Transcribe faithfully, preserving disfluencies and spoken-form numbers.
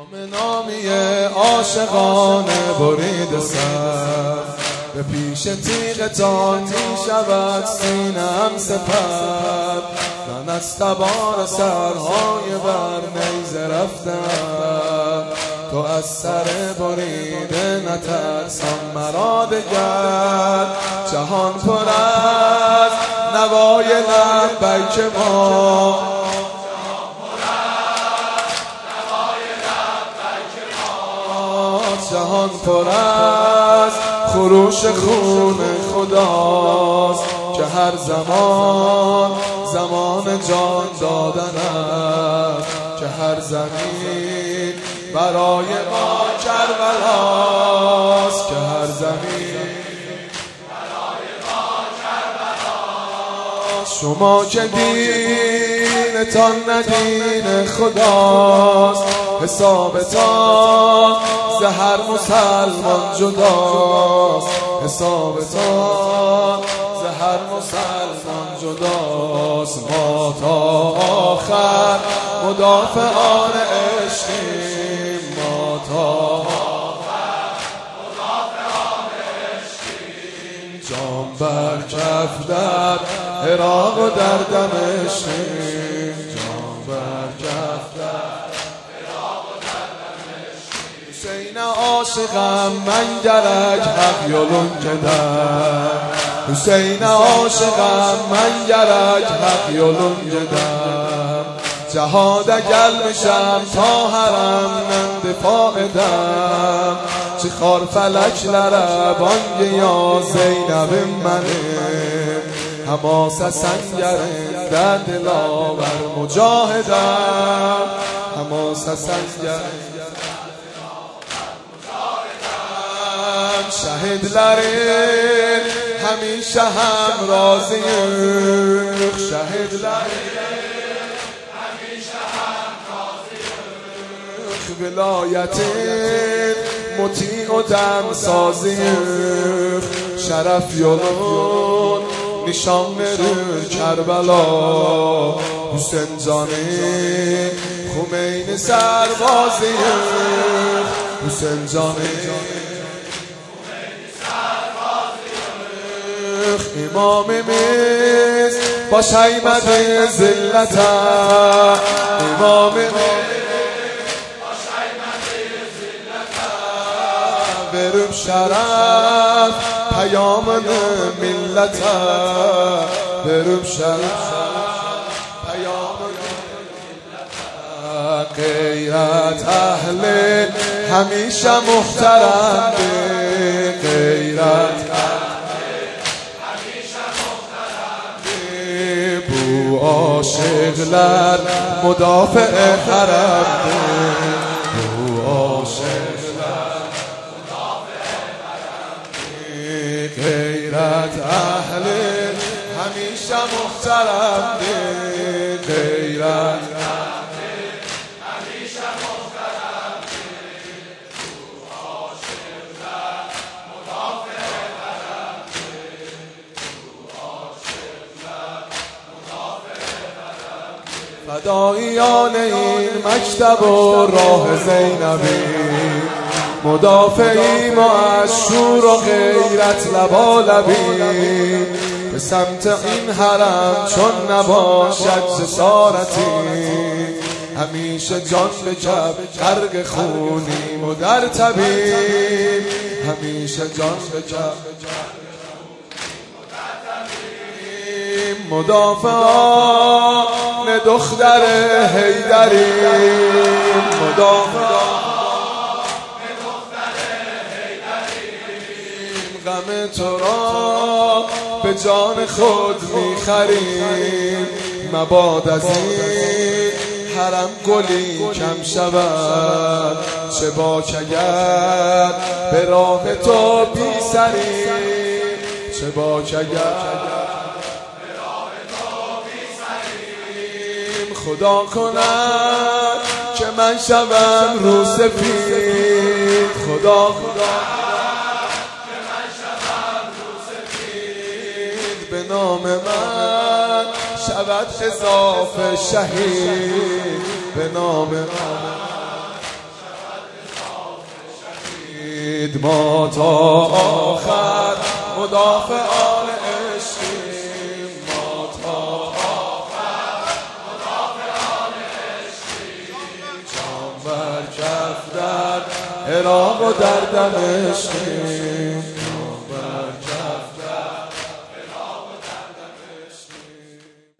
نامی عاشقانه برید سر، به پیش تیغتان می شود سینه‌ام سپر. من از تبار سرهای بر نیزه رفتم، تو از سر بریده نترسان مرا دگر. جهان پر از نوای لبیک ما، جهان پر از خروش خون خداست که هر زمان زمان جان دادن است، که هر زمین برای ما کربلاست، که هر زمین برای ما کربلاست. شما که دینتان ندین خداست، حسابتان ز هر مسلمان جداست، حسابتان ز هر مسلمان جداست. ما تا آخر مدافعان عشقیم، ما تا آخر مدافعان عشقیم. جان بر کف در عراق و در دمشقیم، جان بر کف در حسین عاشقم من گرک حق یولون کدم، حسین عاشقم من گرک حق یولون کدم. جهاد اگل میشم تا حرم نند فائدم، چه خار فلک لربان یا زینب منه. هماس سنگرم در دلاور مجاهدم، هماس سنگرم شهید لرین همیشه هم راضیم، شهید لرین همیشه هم راضیم. ولایت مطیع و دم سازیم، شرف یولون نشان رو کربلا. حسین جانی خمینی سربازیم، حسین جانی امام میز با شیمت ذلت، امام میز با شیمت ذلت. برم شرف پیام ملت، برم شرف پیام ملت. غیرت اهل همیشه محترم، غیرت عاشقلر مدافع حرم، او عاشقلر مدافع حرم. غیرت اهل همیشه محترم، غیرت همیشه محترم. او عاشقلر مدافع حرم، او عاشقلر فداییان این مکتب و راه زینبی. مدافعی ما از شور و غیرت لبالبی، به سمت این حرم چون نباشد جسارتی. همیشه جان به جب غرق خونیم و در طبیب، همیشه جان به جب مدافعان دختر حیدریم، مدافعان دختر حیدریم. غم تو را به جان خود میخریم، مباد از این حرم گلی کم شود. چه باک اگر به راه تو بی سریم، چه باک اگر خدا کند که من شوم رو سفید، خدا کند که من شوم رو سفید. به نام من شود اضافه شهید، به نام من بگید ما تا آخر مدافع آل عشقیم، ما تا آخر مدافع آل عشقیم، جان بر کف در عراق و در دمشقیم.